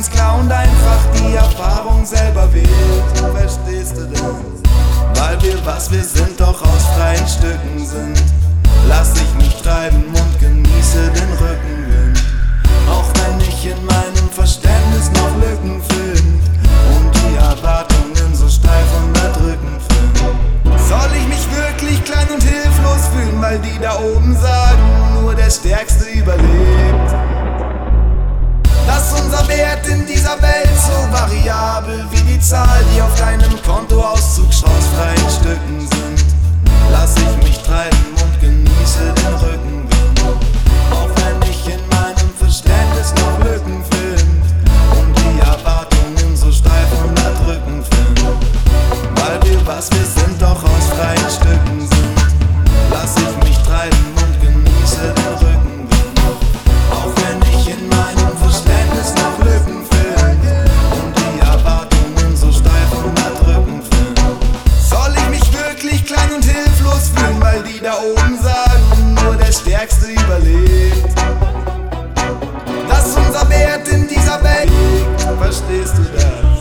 ganz klar und einfach die Erfahrung selber wählt. Verstehst du denn? Weil wir sind, doch aus freien Stücken sind. Lass ich mich treiben und genieße den Rückenwind. Auch wenn ich in meinem Verständnis noch Lücken find und die Erwartungen so steif und erdrückend find. Soll ich mich wirklich klein und hilflos fühlen, weil die da oben sagen, nur der Stärkste überlebt? Dass unser Wert in dieser Welt so variabel wie die Zahl, die auf deinem Kontoauszug aus freien Stücken sind. Lass ich mich treiben und genieße den Rückenwind. Auch wenn ich in meinem Verständnis noch Lücken find und die Erwartungen so steif und erdrückend find. Weil wir sind, doch aus freien Stücken sind. Lass ich mich treiben und genieße den Rückenwind. Auch wenn ich in meinem Verständnis noch Lücken find und die Erwartungen so steif und erdrückend find. Soll ich mich wirklich klein und hilflos fühlen, weil die da oben sagen, nur der Stärkste überlebt? Dass unser Wert in dieser Welt liegt, verstehst du das?